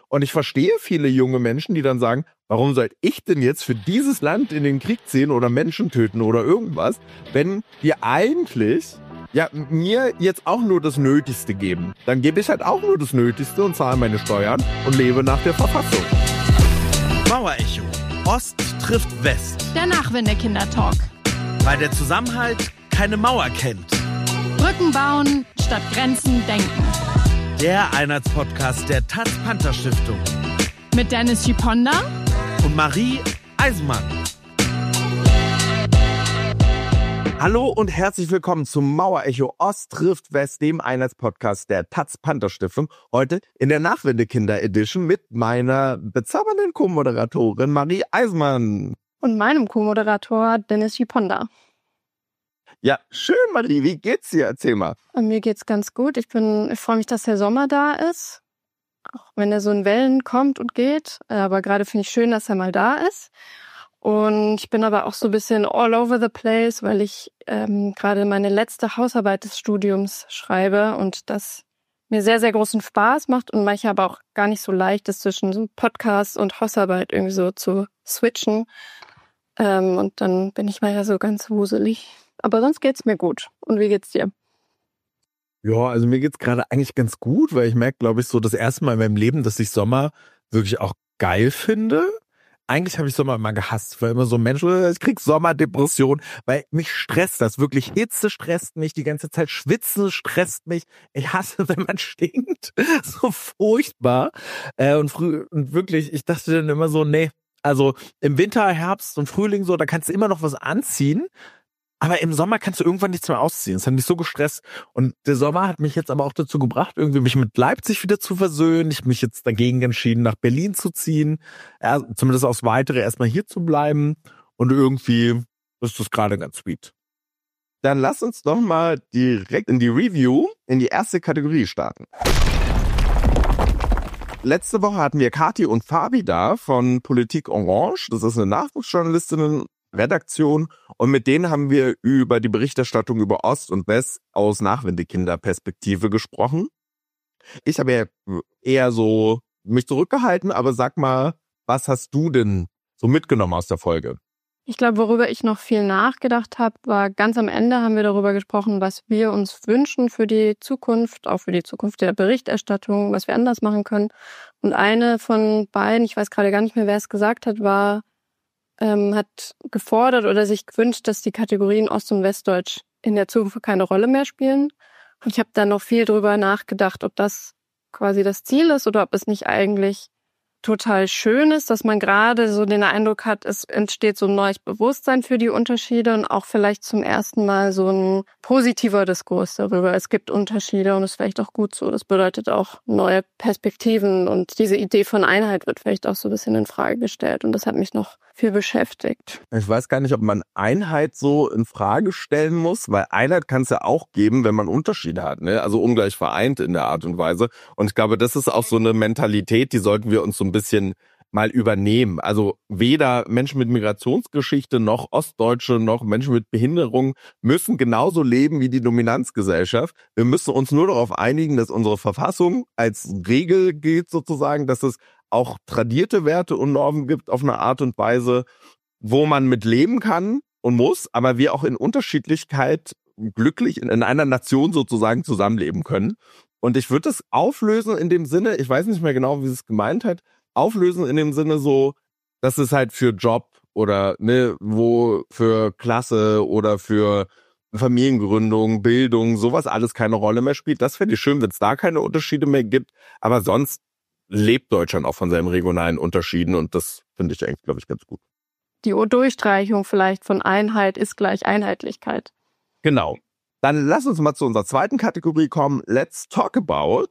Und ich verstehe viele junge Menschen, die dann sagen, warum soll ich denn jetzt für dieses Land in den Krieg ziehen oder Menschen töten oder irgendwas, wenn die eigentlich mir jetzt auch nur das Nötigste geben. Dann gebe ich halt auch nur das Nötigste und zahle meine Steuern und lebe nach der Verfassung. Mauerecho. Ost trifft West. Der Nachwende-Kinder-Talk. Weil der Zusammenhalt keine Mauer kennt. Brücken bauen statt Grenzen denken. Der Einheitspodcast der Taz-Panther-Stiftung. Mit Dennis Schiponda und Marie Eisenmann. Hallo und herzlich willkommen zum Mauerecho Ost trifft West, dem Einheitspodcast der Taz-Panther-Stiftung. Heute in der Nachwende-Kinder-Edition mit meiner bezaubernden Co-Moderatorin Marie Eisenmann. Und meinem Co-Moderator Dennis Schiponda. Ja, schön, Marie. Wie geht's dir? Erzähl mal. Mir geht's ganz gut. Ich freue mich, dass der Sommer da ist. Auch wenn er so in Wellen kommt und geht. Aber gerade finde ich schön, dass er mal da ist. Und ich bin aber auch so ein bisschen all over the place, weil ich gerade meine letzte Hausarbeit des Studiums schreibe und das mir sehr, sehr großen Spaß macht und manchmal aber auch gar nicht so leicht ist, zwischen so Podcast und Hausarbeit irgendwie so zu switchen. Und dann bin ich mal so ganz wuselig. Aber sonst geht's mir gut. Und wie geht's dir? Ja, also mir geht's gerade eigentlich ganz gut, weil ich merke, glaube ich, so das erste Mal in meinem Leben, dass ich Sommer wirklich auch geil finde. Eigentlich habe ich Sommer immer gehasst, weil immer so Menschen, ich krieg Sommerdepression, weil mich stresst das wirklich. Hitze stresst mich, die ganze Zeit Schwitzen stresst mich. Ich hasse, wenn man stinkt. So furchtbar. Und wirklich, ich dachte dann immer so, nee, also im Winter, Herbst und Frühling so, da kannst du immer noch was anziehen. Aber im Sommer kannst du irgendwann nichts mehr ausziehen. Das hat mich so gestresst. Und der Sommer hat mich jetzt aber auch dazu gebracht, irgendwie mich mit Leipzig wieder zu versöhnen. Ich habe mich jetzt dagegen entschieden, nach Berlin zu ziehen. Ja, zumindest aufs Weitere erstmal hier zu bleiben. Und irgendwie ist das gerade ganz sweet. Dann lass uns doch mal direkt in die Review, in die erste Kategorie starten. Letzte Woche hatten wir Kathi und Fabi da von Politik Orange. Das ist eine Nachwuchsjournalistinnen-Redaktion. Und mit denen haben wir über die Berichterstattung über Ost und West aus Nachwendekinderperspektive gesprochen. Ich habe ja eher so mich zurückgehalten, aber sag mal, was hast du denn so mitgenommen aus der Folge? Ich glaube, worüber ich noch viel nachgedacht habe, war ganz am Ende haben wir darüber gesprochen, was wir uns wünschen für die Zukunft, auch für die Zukunft der Berichterstattung, was wir anders machen können. Und eine von beiden, ich weiß gerade gar nicht mehr, wer es gesagt hat, hat gefordert oder sich gewünscht, dass die Kategorien Ost- und Westdeutsch in der Zukunft keine Rolle mehr spielen. Und ich habe da noch viel drüber nachgedacht, ob das quasi das Ziel ist oder ob es nicht eigentlich total schön ist, dass man gerade so den Eindruck hat, es entsteht so ein neues Bewusstsein für die Unterschiede und auch vielleicht zum ersten Mal so ein positiver Diskurs darüber. Es gibt Unterschiede und es ist vielleicht auch gut so. Das bedeutet auch neue Perspektiven und diese Idee von Einheit wird vielleicht auch so ein bisschen in Frage gestellt und das hat mich noch viel beschäftigt. Ich weiß gar nicht, ob man Einheit so in Frage stellen muss, weil Einheit kann es ja auch geben, wenn man Unterschiede hat, ne? Also ungleich vereint in der Art und Weise. Und ich glaube, das ist auch so eine Mentalität, die sollten wir uns so ein bisschen mal übernehmen. Also weder Menschen mit Migrationsgeschichte noch Ostdeutsche noch Menschen mit Behinderung müssen genauso leben wie die Dominanzgesellschaft. Wir müssen uns nur darauf einigen, dass unsere Verfassung als Regel gilt sozusagen, dass es auch tradierte Werte und Normen gibt auf eine Art und Weise, wo man mit leben kann und muss, aber wir auch in Unterschiedlichkeit glücklich in einer Nation sozusagen zusammenleben können. Und ich würde das auflösen in dem Sinne, ich weiß nicht mehr genau, wie es gemeint hat, auflösen in dem Sinne so, dass es halt für Job oder wo für Klasse oder für Familiengründung, Bildung, sowas alles keine Rolle mehr spielt. Das fände ich schön, wenn es da keine Unterschiede mehr gibt. Aber sonst lebt Deutschland auch von seinen regionalen Unterschieden und das finde ich eigentlich, glaube ich, ganz gut. Die Durchstreichung vielleicht von Einheit ist gleich Einheitlichkeit. Genau. Dann lass uns mal zu unserer zweiten Kategorie kommen. Let's talk about.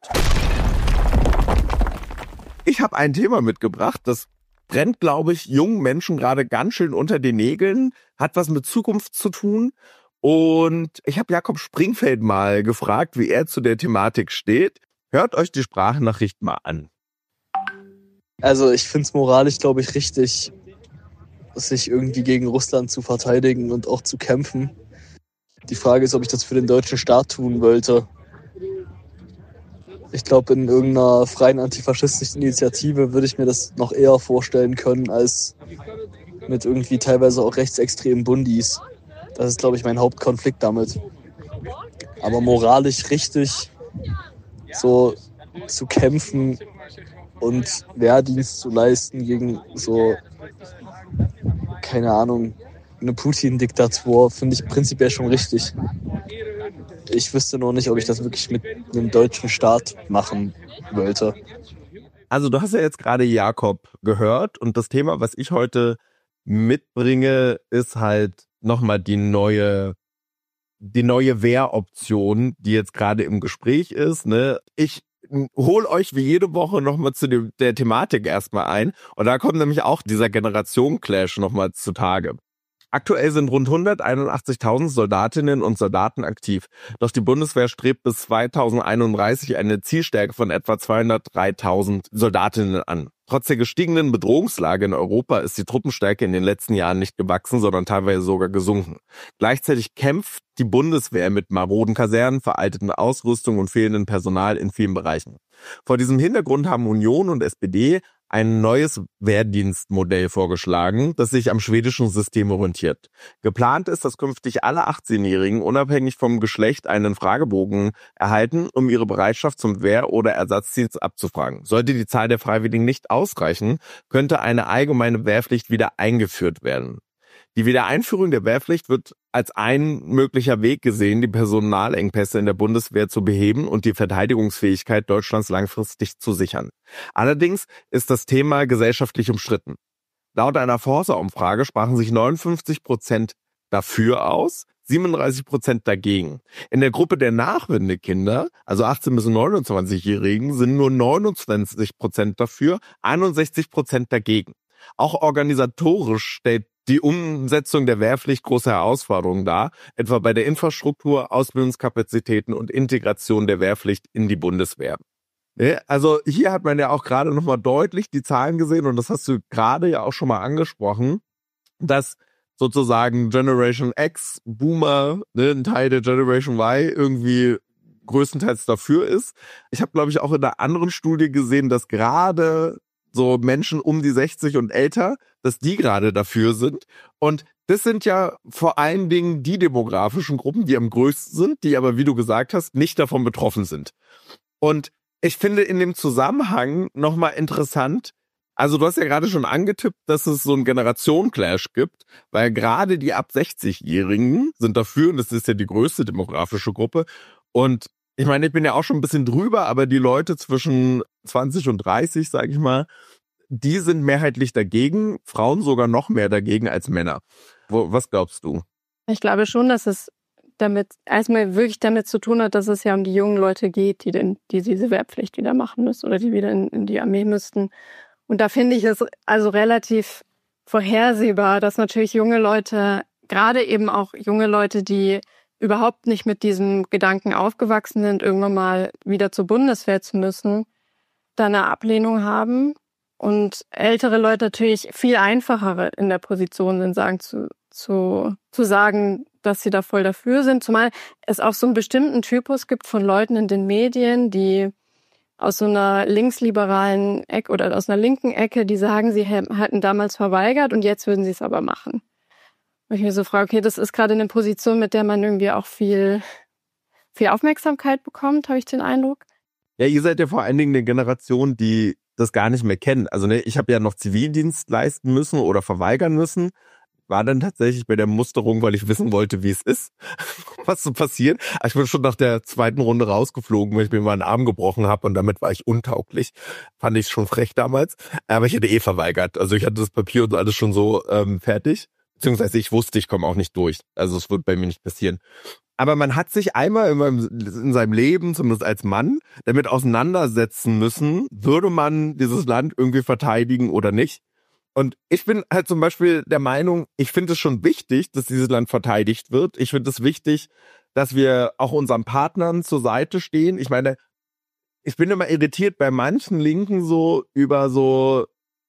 Ich habe ein Thema mitgebracht, das brennt, glaube ich, jungen Menschen gerade ganz schön unter den Nägeln, hat was mit Zukunft zu tun. Und ich habe Jakob Springfeld mal gefragt, wie er zu der Thematik steht. Hört euch die Sprachnachricht mal an. Also ich finde es moralisch, glaube ich, richtig, sich irgendwie gegen Russland zu verteidigen und auch zu kämpfen. Die Frage ist, ob ich das für den deutschen Staat tun wollte. Ich glaube, in irgendeiner freien antifaschistischen Initiative würde ich mir das noch eher vorstellen können, als mit irgendwie teilweise auch rechtsextremen Bundis. Das ist, glaube ich, mein Hauptkonflikt damit. Aber moralisch richtig so zu kämpfen und Wehrdienst zu leisten gegen so, keine Ahnung, eine Putin-Diktatur, finde ich prinzipiell schon richtig. Ich wüsste nur nicht, ob ich das wirklich mit einem deutschen Staat machen wollte. Also du hast ja jetzt gerade Jakob gehört und das Thema, was ich heute mitbringe, ist halt nochmal die neue Wehroption, die jetzt gerade im Gespräch ist. Ne? Ich hol euch wie jede Woche nochmal zu der Thematik erstmal ein und da kommt nämlich auch dieser Generation-Clash nochmal zutage. Aktuell sind rund 181.000 Soldatinnen und Soldaten aktiv. Doch die Bundeswehr strebt bis 2031 eine Zielstärke von etwa 203.000 Soldatinnen an. Trotz der gestiegenen Bedrohungslage in Europa ist die Truppenstärke in den letzten Jahren nicht gewachsen, sondern teilweise sogar gesunken. Gleichzeitig kämpft die Bundeswehr mit maroden Kasernen, veralteten Ausrüstung und fehlendem Personal in vielen Bereichen. Vor diesem Hintergrund haben Union und SPD ein neues Wehrdienstmodell vorgeschlagen, das sich am schwedischen System orientiert. Geplant ist, dass künftig alle 18-Jährigen unabhängig vom Geschlecht einen Fragebogen erhalten, um ihre Bereitschaft zum Wehr- oder Ersatzdienst abzufragen. Sollte die Zahl der Freiwilligen nicht ausreichen, könnte eine allgemeine Wehrpflicht wieder eingeführt werden. Die Wiedereinführung der Wehrpflicht wird als ein möglicher Weg gesehen, die Personalengpässe in der Bundeswehr zu beheben und die Verteidigungsfähigkeit Deutschlands langfristig zu sichern. Allerdings ist das Thema gesellschaftlich umstritten. Laut einer Forsa-Umfrage sprachen sich 59% dafür aus, 37% dagegen. In der Gruppe der Nachwendekinder, also 18- bis 29-Jährigen, sind nur 29% dafür, 61% dagegen. Auch organisatorisch stellt die Umsetzung der Wehrpflicht große Herausforderungen dar, etwa bei der Infrastruktur, Ausbildungskapazitäten und Integration der Wehrpflicht in die Bundeswehr. Also hier hat man ja auch gerade nochmal deutlich die Zahlen gesehen und das hast du gerade ja auch schon mal angesprochen, dass sozusagen Generation X, Boomer, ein Teil der Generation Y irgendwie größtenteils dafür ist. Ich habe, glaube ich, auch in einer anderen Studie gesehen, dass gerade so Menschen um die 60 und älter, dass die gerade dafür sind. Und das sind ja vor allen Dingen die demografischen Gruppen, die am größten sind, die aber, wie du gesagt hast, nicht davon betroffen sind. Und ich finde in dem Zusammenhang nochmal interessant, also du hast ja gerade schon angetippt, dass es so einen Generationen-Clash gibt, weil gerade die ab 60-Jährigen sind dafür, und das ist ja die größte demografische Gruppe. Und ich meine, ich bin ja auch schon ein bisschen drüber, aber die Leute zwischen 20 und 30, sage ich mal, die sind mehrheitlich dagegen, Frauen sogar noch mehr dagegen als Männer. Was glaubst du? Ich glaube schon, dass es damit erstmal wirklich damit zu tun hat, dass es ja um die jungen Leute geht, die diese Wehrpflicht wieder machen müssen oder die wieder in die Armee müssten. Und da finde ich es also relativ vorhersehbar, dass natürlich junge Leute, gerade eben auch junge Leute, die überhaupt nicht mit diesem Gedanken aufgewachsen sind, irgendwann mal wieder zur Bundeswehr zu müssen, da eine Ablehnung haben. Und ältere Leute natürlich viel einfacher in der Position sind, zu sagen, dass sie da voll dafür sind. Zumal es auch so einen bestimmten Typus gibt von Leuten in den Medien, die aus so einer linksliberalen Ecke oder aus einer linken Ecke, die sagen, sie hätten damals verweigert und jetzt würden sie es aber machen. Und ich mir so frage, okay, das ist gerade eine Position, mit der man irgendwie auch viel Aufmerksamkeit bekommt, habe ich den Eindruck. Ja, ihr seid ja vor allen Dingen eine Generation, die das gar nicht mehr kennen. Also ich habe ja noch Zivildienst leisten müssen oder verweigern müssen. War dann tatsächlich bei der Musterung, weil ich wissen wollte, wie es ist, was so passiert. Ich bin schon nach der zweiten Runde rausgeflogen, weil ich mir mal einen Arm gebrochen habe und damit war ich untauglich. Fand ich schon frech damals. Aber ich hätte verweigert. Also ich hatte das Papier und alles schon so fertig. Beziehungsweise ich wusste, ich komme auch nicht durch. Also es wird bei mir nicht passieren. Aber man hat sich einmal in seinem Leben, zumindest als Mann, damit auseinandersetzen müssen, würde man dieses Land irgendwie verteidigen oder nicht. Und ich bin halt zum Beispiel der Meinung, ich finde es schon wichtig, dass dieses Land verteidigt wird. Ich finde es wichtig, dass wir auch unseren Partnern zur Seite stehen. Ich meine, ich bin immer irritiert bei manchen Linken so über so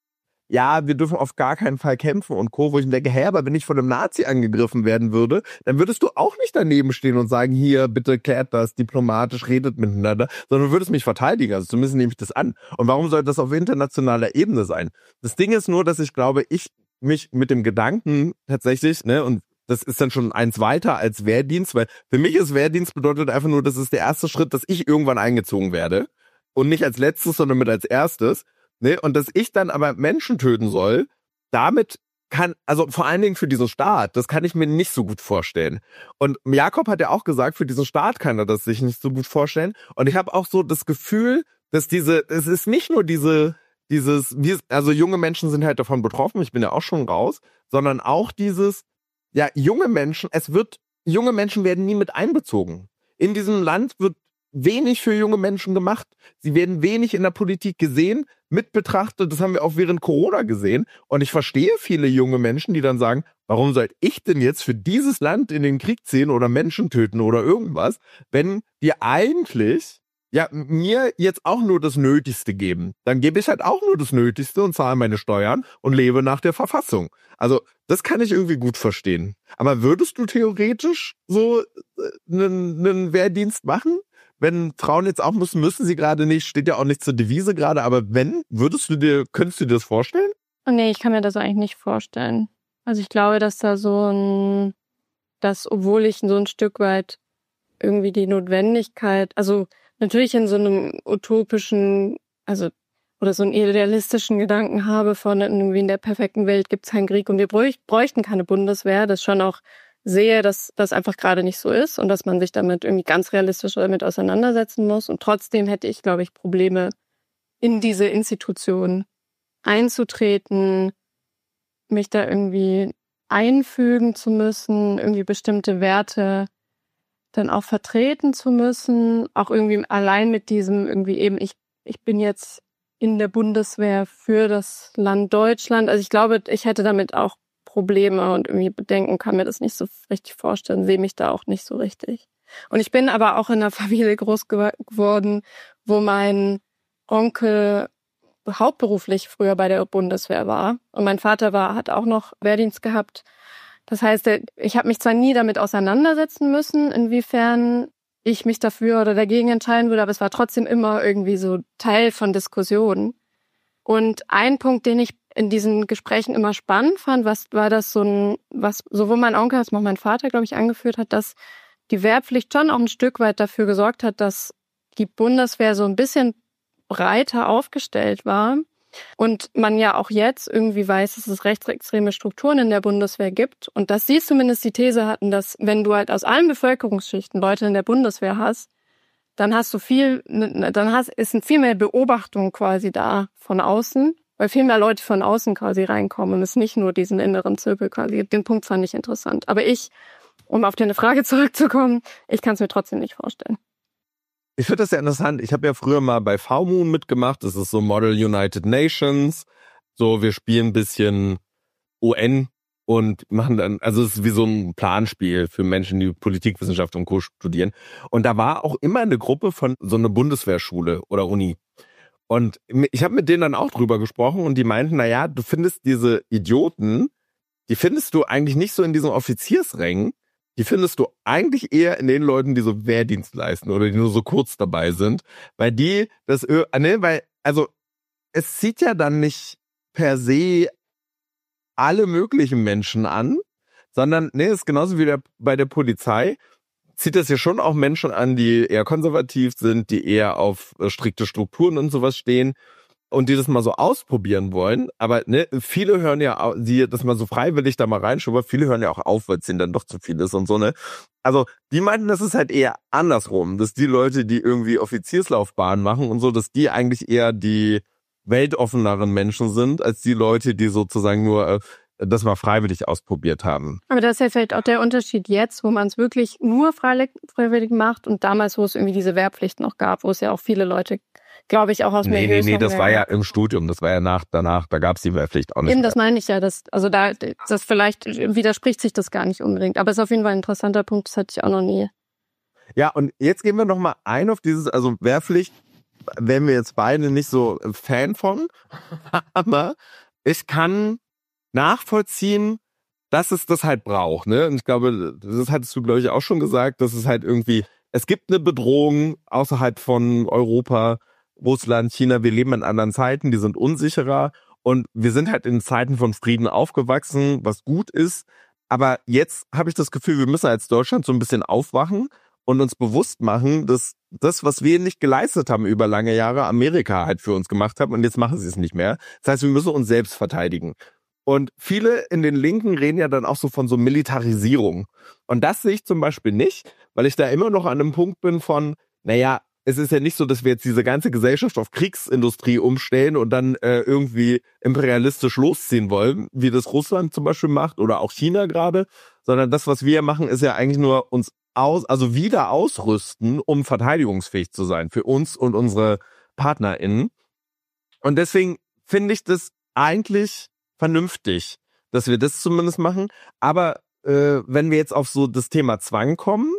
ja, wir dürfen auf gar keinen Fall kämpfen und Co., wo ich mir denke, aber wenn ich von einem Nazi angegriffen werden würde, dann würdest du auch nicht daneben stehen und sagen, hier, bitte klärt das diplomatisch, redet miteinander, sondern du würdest mich verteidigen, also zumindest nehme ich das an. Und warum soll das auf internationaler Ebene sein? Das Ding ist nur, dass ich glaube, ich mich mit dem Gedanken tatsächlich, ne, und das ist dann schon eins weiter als Wehrdienst, weil für mich ist Wehrdienst bedeutet einfach nur, das ist der erste Schritt, dass ich irgendwann eingezogen werde und nicht als letztes, sondern mit als erstes. Ne? Und dass ich dann aber Menschen töten soll, damit also vor allen Dingen für diesen Staat, das kann ich mir nicht so gut vorstellen. Und Jakob hat ja auch gesagt, für diesen Staat kann er das sich nicht so gut vorstellen. Und ich habe auch so das Gefühl, dass es ist nicht nur also junge Menschen sind halt davon betroffen, ich bin ja auch schon raus, sondern auch junge Menschen werden nie mit einbezogen. In diesem Land wird wenig für junge Menschen gemacht. Sie werden wenig in der Politik gesehen, mit betrachtet. Das haben wir auch während Corona gesehen. Und ich verstehe viele junge Menschen, die dann sagen, warum soll ich denn jetzt für dieses Land in den Krieg ziehen oder Menschen töten oder irgendwas, wenn die eigentlich mir jetzt auch nur das Nötigste geben. Dann gebe ich halt auch nur das Nötigste und zahle meine Steuern und lebe nach der Verfassung. Also das kann ich irgendwie gut verstehen. Aber würdest du theoretisch so einen Wehrdienst machen? Wenn Frauen jetzt auch müssen sie gerade nicht, steht ja auch nicht zur Devise gerade, aber könntest du dir das vorstellen? Nee, ich kann mir das eigentlich nicht vorstellen. Also ich glaube, dass obwohl ich so ein Stück weit irgendwie die Notwendigkeit, also natürlich in so einem utopischen, oder so einen idealistischen Gedanken habe von irgendwie in der perfekten Welt gibt es keinen Krieg und wir bräuchten keine Bundeswehr, das schon auch sehe, dass das einfach gerade nicht so ist und dass man sich damit irgendwie ganz realistisch damit auseinandersetzen muss. Und trotzdem hätte ich, glaube ich, Probleme, in diese Institution einzutreten, mich da irgendwie einfügen zu müssen, irgendwie bestimmte Werte dann auch vertreten zu müssen, auch irgendwie allein mit diesem irgendwie eben, ich bin jetzt in der Bundeswehr für das Land Deutschland. Also ich glaube, ich hätte damit auch Probleme und irgendwie Bedenken, kann mir das nicht so richtig vorstellen, sehe mich da auch nicht so richtig. Und ich bin aber auch in einer Familie groß geworden, wo mein Onkel hauptberuflich früher bei der Bundeswehr war. Und mein Vater hat auch noch Wehrdienst gehabt. Das heißt, ich habe mich zwar nie damit auseinandersetzen müssen, inwiefern ich mich dafür oder dagegen entscheiden würde, aber es war trotzdem immer irgendwie so Teil von Diskussionen. Und ein Punkt, den ich in diesen Gesprächen immer spannend fand, war das was sowohl mein Onkel als auch mein Vater, glaube ich, angeführt hat, dass die Wehrpflicht schon auch ein Stück weit dafür gesorgt hat, dass die Bundeswehr so ein bisschen breiter aufgestellt war. Und man ja auch jetzt irgendwie weiß, dass es rechtsextreme Strukturen in der Bundeswehr gibt. Und dass sie zumindest die These hatten, dass wenn du halt aus allen Bevölkerungsschichten Leute in der Bundeswehr hast, dann ist viel mehr Beobachtung quasi da von außen, weil viel mehr Leute von außen quasi reinkommen und es nicht nur diesen inneren Zirkel quasi. Den Punkt fand ich interessant. Aber um auf deine Frage zurückzukommen, ich kann es mir trotzdem nicht vorstellen. Ich finde das sehr interessant. Ich habe ja früher mal bei V-Moon mitgemacht. Das ist so Model United Nations. So, wir spielen ein bisschen UN und machen dann, also es ist wie so ein Planspiel für Menschen, die Politikwissenschaft und Co. studieren. Und da war auch immer eine Gruppe von so einer Bundeswehrschule oder Uni. Und ich habe mit denen dann auch drüber gesprochen und die meinten, naja, du findest diese Idioten, die findest du eigentlich nicht so in diesen Offiziersrängen, die findest du eigentlich eher in den Leuten, die so Wehrdienst leisten oder die nur so kurz dabei sind, weil es zieht ja dann nicht per se alle möglichen Menschen an, sondern ist genauso wie bei der Polizei, zieht das ja schon auch Menschen an, die eher konservativ sind, die eher auf strikte Strukturen und sowas stehen und die das mal so ausprobieren wollen. Aber viele hören ja, die das mal so freiwillig da mal reinschnuppern, viele hören ja auch auf, weil es denen dann doch zu viel ist und so, ne? Also die meinten, das ist halt eher andersrum, dass die Leute, die irgendwie Offizierslaufbahnen machen und so, dass die eigentlich eher die weltoffeneren Menschen sind, als die Leute, die sozusagen nur das mal freiwillig ausprobiert haben. Aber das ist ja vielleicht auch der Unterschied jetzt, wo man es wirklich nur freiwillig macht und damals, wo es irgendwie diese Wehrpflicht noch gab, wo es ja auch viele Leute, glaube ich, auch aus Milieus... Nee, das war ja im Studium, das war ja danach, da gab es die Wehrpflicht auch nicht. Eben, das meine ich ja, das vielleicht widerspricht sich das gar nicht unbedingt, aber es ist auf jeden Fall ein interessanter Punkt, das hatte ich auch noch nie. Ja, und jetzt gehen wir nochmal ein auf dieses, also Wehrpflicht, wären wir jetzt beide nicht so Fan von, aber ich kann nachvollziehen, dass es das halt braucht, ne? Und ich glaube, das hattest du, glaube ich, auch schon gesagt, dass es halt irgendwie, es gibt eine Bedrohung außerhalb von Europa, Russland, China, wir leben in anderen Zeiten, die sind unsicherer und wir sind halt in Zeiten von Frieden aufgewachsen, was gut ist, aber jetzt habe ich das Gefühl, wir müssen als Deutschland so ein bisschen aufwachen und uns bewusst machen, dass das, was wir nicht geleistet haben über lange Jahre, Amerika halt für uns gemacht hat und jetzt machen sie es nicht mehr. Das heißt, wir müssen uns selbst verteidigen. Und viele in den Linken reden ja dann auch so von so Militarisierung. Und das sehe ich zum Beispiel nicht, weil ich da immer noch an einem Punkt bin von, naja, es ist ja nicht so, dass wir jetzt diese ganze Gesellschaft auf Kriegsindustrie umstellen und dann irgendwie imperialistisch losziehen wollen, wie das Russland zum Beispiel macht oder auch China gerade, sondern das, was wir machen, ist ja eigentlich nur uns wieder ausrüsten, um verteidigungsfähig zu sein für uns und unsere PartnerInnen. Und deswegen finde ich das eigentlich vernünftig, dass wir das zumindest machen. Aber wenn wir jetzt auf so das Thema Zwang kommen,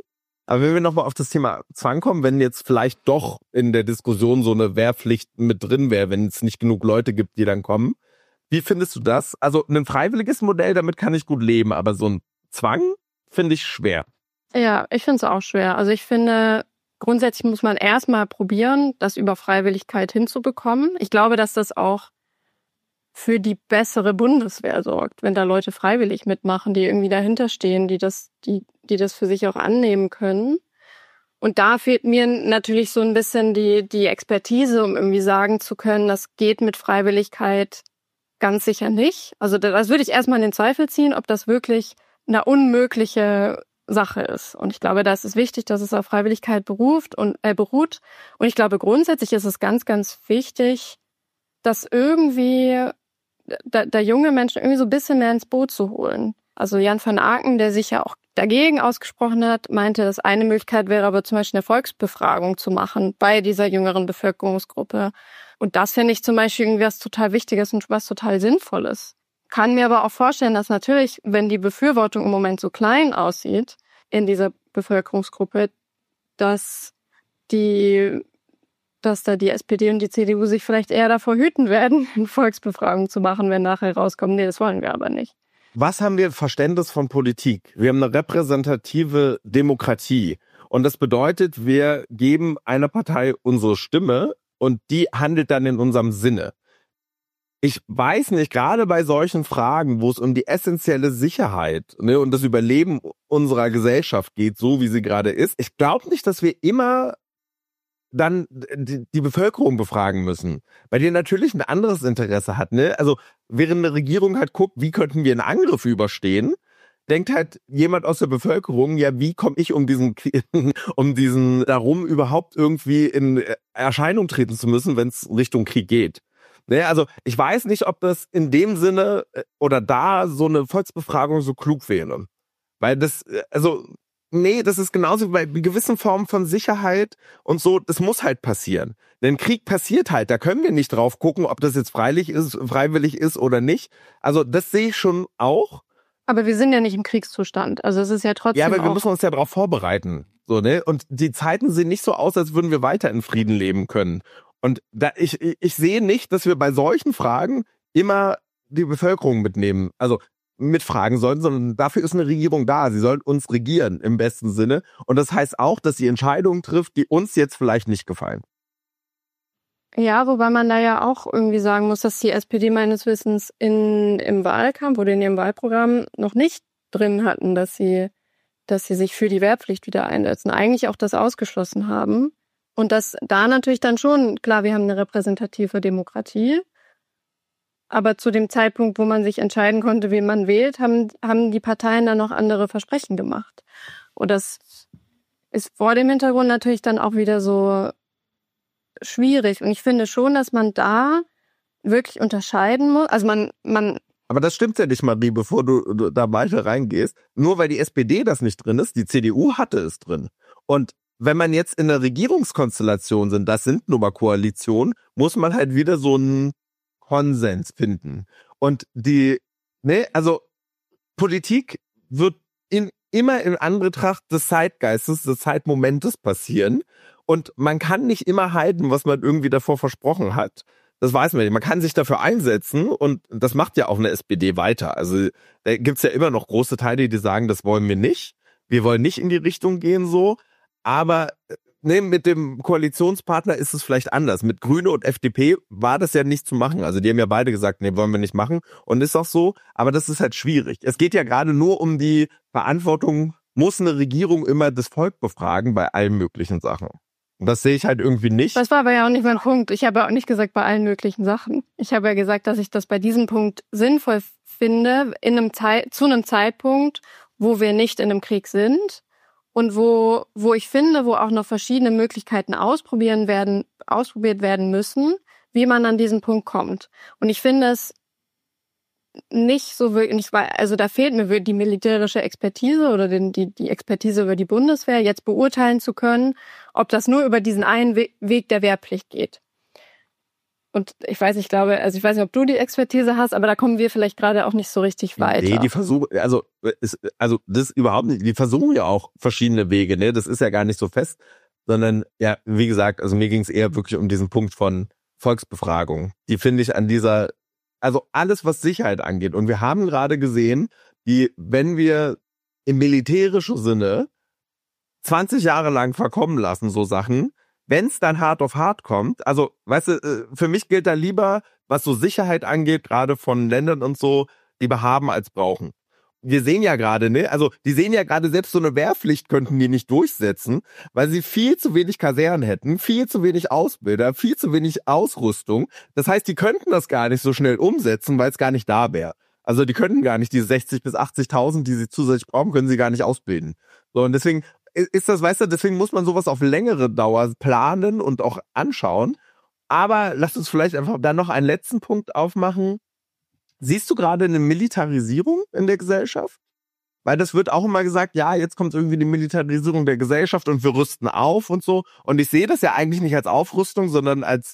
wenn jetzt vielleicht doch in der Diskussion so eine Wehrpflicht mit drin wäre, wenn es nicht genug Leute gibt, die dann kommen. Wie findest du das? Also ein freiwilliges Modell, damit kann ich gut leben, aber so ein Zwang finde ich schwer. Ja, ich finde es auch schwer. Also ich finde, grundsätzlich muss man erstmal probieren, das über Freiwilligkeit hinzubekommen. Ich glaube, dass das auch für die bessere Bundeswehr sorgt, wenn da Leute freiwillig mitmachen, die irgendwie dahinter stehen, die das für sich auch annehmen können. Und da fehlt mir natürlich so ein bisschen die Expertise, um irgendwie sagen zu können, das geht mit Freiwilligkeit ganz sicher nicht. Also das würde ich erstmal in den Zweifel ziehen, ob das wirklich eine unmögliche Sache ist. Und ich glaube, da ist es wichtig, dass es auf Freiwilligkeit beruht. Und ich glaube, grundsätzlich ist es ganz, ganz wichtig, dass irgendwie da junge Menschen irgendwie so ein bisschen mehr ins Boot zu holen. Also Jan van Aken, der sich ja auch dagegen ausgesprochen hat, meinte, dass eine Möglichkeit wäre aber zum Beispiel eine Volksbefragung zu machen bei dieser jüngeren Bevölkerungsgruppe. Und das finde ich zum Beispiel irgendwie was total Wichtiges und was total Sinnvolles. Kann mir aber auch vorstellen, dass natürlich, wenn die Befürwortung im Moment so klein aussieht in dieser Bevölkerungsgruppe, dass da die SPD und die CDU sich vielleicht eher davor hüten werden, eine Volksbefragung zu machen, wenn nachher rauskommt, nee, das wollen wir aber nicht. Was haben wir Verständnis von Politik? Wir haben eine repräsentative Demokratie. Und das bedeutet, wir geben einer Partei unsere Stimme und die handelt dann in unserem Sinne. Ich weiß nicht, gerade bei solchen Fragen, wo es um die essentielle Sicherheit, ne, und das Überleben unserer Gesellschaft geht, so wie sie gerade ist, ich glaube nicht, dass wir immer dann die Bevölkerung befragen müssen, weil die natürlich ein anderes Interesse hat, ne? Also während eine Regierung halt guckt, wie könnten wir einen Angriff überstehen, denkt halt jemand aus der Bevölkerung, ja, wie komme ich um diesen darum überhaupt irgendwie in Erscheinung treten zu müssen, wenn es Richtung Krieg geht. Ne? Also ich weiß nicht, ob das in dem Sinne oder da so eine Volksbefragung so klug wäre, weil das, nee, das ist genauso wie bei gewissen Formen von Sicherheit und so, das muss halt passieren. Denn Krieg passiert halt, da können wir nicht drauf gucken, ob das jetzt freiwillig ist oder nicht. Also das sehe ich schon auch. Aber wir sind ja nicht im Kriegszustand, also es ist ja trotzdem. Ja, aber wir müssen uns ja darauf vorbereiten. So, ne? Und die Zeiten sehen nicht so aus, als würden wir weiter in Frieden leben können. Und da ich sehe nicht, dass wir bei solchen Fragen immer die Bevölkerung mitfragen sollen, sondern dafür ist eine Regierung da. Sie soll uns regieren im besten Sinne. Und das heißt auch, dass sie Entscheidungen trifft, die uns jetzt vielleicht nicht gefallen. Ja, wobei man da ja auch irgendwie sagen muss, dass die SPD meines Wissens im Wahlkampf oder in ihrem Wahlprogramm noch nicht drin hatten, dass sie sich für die Wehrpflicht wieder einsetzen. Eigentlich auch das ausgeschlossen haben. Und das da natürlich dann schon, klar, wir haben eine repräsentative Demokratie. Aber zu dem Zeitpunkt, wo man sich entscheiden konnte, wen man wählt, haben die Parteien dann noch andere Versprechen gemacht. Und das ist vor dem Hintergrund natürlich dann auch wieder so schwierig. Und ich finde schon, dass man da wirklich unterscheiden muss. Also man. Aber das stimmt ja nicht, Marie, bevor du da weiter reingehst. Nur weil die SPD das nicht drin ist, die CDU hatte es drin. Und wenn man jetzt in der Regierungskonstellation sind, das sind nun mal Koalitionen, muss man halt wieder so einen Konsens finden. Und also Politik wird immer in Anbetracht des Zeitgeistes, des Zeitmomentes passieren. Und man kann nicht immer halten, was man irgendwie davor versprochen hat. Das weiß man nicht. Man kann sich dafür einsetzen und das macht ja auch eine SPD weiter. Also da gibt's ja immer noch große Teile, die sagen, das wollen wir nicht. Wir wollen nicht in die Richtung gehen so. Aber mit dem Koalitionspartner ist es vielleicht anders. Mit Grüne und FDP war das ja nicht zu machen. Also die haben ja beide gesagt, nee, wollen wir nicht machen. Und ist auch so. Aber das ist halt schwierig. Es geht ja gerade nur um die Verantwortung, muss eine Regierung immer das Volk befragen bei allen möglichen Sachen. Und das sehe ich halt irgendwie nicht. Das war aber ja auch nicht mein Punkt. Ich habe ja auch nicht gesagt bei allen möglichen Sachen. Ich habe ja gesagt, dass ich das bei diesem Punkt sinnvoll finde, zu einem Zeitpunkt, wo wir nicht in einem Krieg sind und wo ich finde, wo auch noch verschiedene Möglichkeiten ausprobiert werden müssen, wie man an diesen Punkt kommt. Und ich finde es nicht so wirklich, also da fehlt mir die militärische Expertise oder die Expertise über die Bundeswehr, jetzt beurteilen zu können, ob das nur über diesen einen Weg der Wehrpflicht geht. Und ich weiß nicht, ob du die Expertise hast, aber da kommen wir vielleicht gerade auch nicht so richtig weiter. Nee, die versuchen, also das überhaupt nicht, die versuchen ja auch verschiedene Wege, ne? Das ist ja gar nicht so fest, sondern ja, wie gesagt, also mir ging es eher wirklich um diesen Punkt von Volksbefragung. Die finde ich also alles, was Sicherheit angeht. Und wir haben gerade gesehen, wenn wir im militärischen Sinne 20 Jahre lang verkommen lassen, so Sachen, wenn es dann hart auf hart kommt, also, weißt du, für mich gilt da lieber, was so Sicherheit angeht, gerade von Ländern und so, lieber haben als brauchen. Wir sehen ja gerade, ne, also die sehen ja gerade, selbst so eine Wehrpflicht könnten die nicht durchsetzen, weil sie viel zu wenig Kasernen hätten, viel zu wenig Ausbilder, viel zu wenig Ausrüstung. Das heißt, die könnten das gar nicht so schnell umsetzen, weil es gar nicht da wäre. Also die könnten gar nicht diese 60.000 bis 80.000, die sie zusätzlich brauchen, können sie gar nicht ausbilden. So, und deswegen ist das, weißt du, deswegen muss man sowas auf längere Dauer planen und auch anschauen. Aber lass uns vielleicht einfach dann noch einen letzten Punkt aufmachen. Siehst du gerade eine Militarisierung in der Gesellschaft? Weil das wird auch immer gesagt, ja, jetzt kommt irgendwie die Militarisierung der Gesellschaft und wir rüsten auf und so. Und ich sehe das ja eigentlich nicht als Aufrüstung, sondern als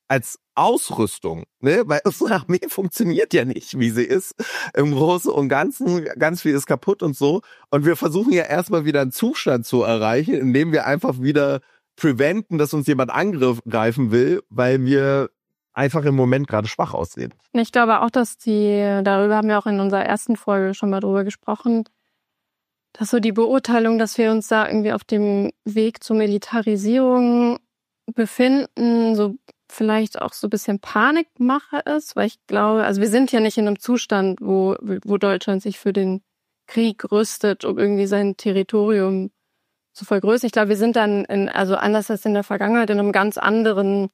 Ausrüstung, ne? Weil unsere Armee funktioniert ja nicht, wie sie ist. Im Großen und Ganzen, ganz viel ist kaputt und so. Und wir versuchen ja erstmal wieder einen Zustand zu erreichen, indem wir einfach wieder preventen, dass uns jemand angreifen will, weil wir einfach im Moment gerade schwach aussehen. Ich glaube auch, dass darüber haben wir auch in unserer ersten Folge schon mal drüber gesprochen, dass so die Beurteilung, dass wir uns da irgendwie auf dem Weg zur Militarisierung befinden, so vielleicht auch so ein bisschen Panikmache ist, weil ich glaube, also wir sind ja nicht in einem Zustand, wo Deutschland sich für den Krieg rüstet, um irgendwie sein Territorium zu vergrößern. Ich glaube, wir sind dann also anders als in der Vergangenheit, in einem ganz anderen